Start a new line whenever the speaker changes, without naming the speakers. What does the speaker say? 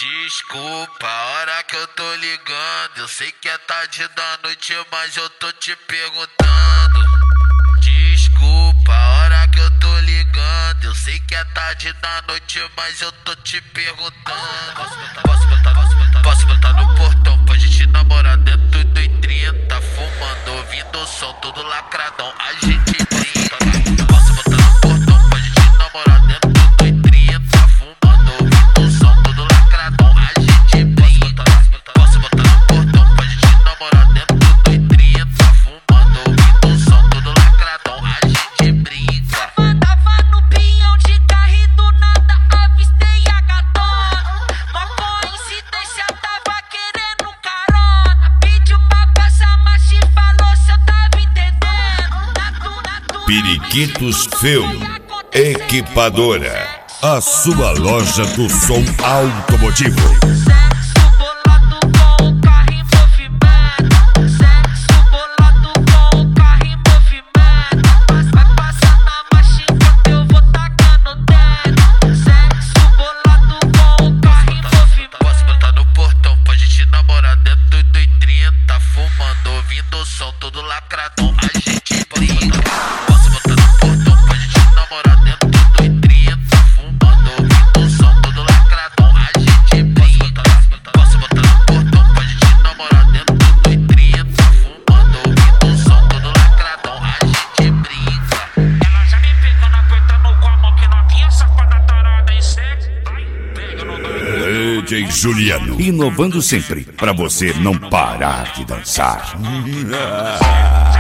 Desculpa a hora que eu tô ligando. Eu sei que é tarde da noite, mas eu tô te perguntando. Desculpa a hora que eu tô ligando. Eu sei que é tarde da noite, mas eu tô te perguntando. Posso botar no portão pra gente namorar dentro do 30, fumando, ouvindo o som todo lacradão. A gente brinca. Posso botar no portão pra gente namorar dentro do 30, fumando, ouvindo o som todo lacradão. A gente brinca. Posso botar no portão pra gente namorar dentro do 30, fumando, ouvindo o som todo lacradão. A gente brinca.
Tava no pinhão de carro e do nada avistei a gatona. Uma coincidência, tava querendo carona. Pediu pra passar, mas te falou se eu tava entendendo.
Periquitos Film Equipadora, a sua loja do som automotivo.
Sexo bolado com o carro em movimento. Sexo bolado com o carro em movimento. Vai passar na marcha enquanto eu vou tacando dedo. Sexo bolado com o carro em movimento.
Posso botar no portão pra gente namorar dentro do 30, fumando, ouvindo o som todo lacradão. A gente brinca. Posso botar no portão pra gente namorar dentro do 30, fumando, ouvindo o som todo lacradão. A gente brinca. Posso botar no portão pra gente namorar dentro do 30, fumando, ouvindo o som todo lacradão. A gente brinca.
Ela já me pegando, apertando com a mão que novinha, safada tarada e sexo. Vai, pega no doido.
DJ Juliano, inovando sempre, pra você não parar de dançar.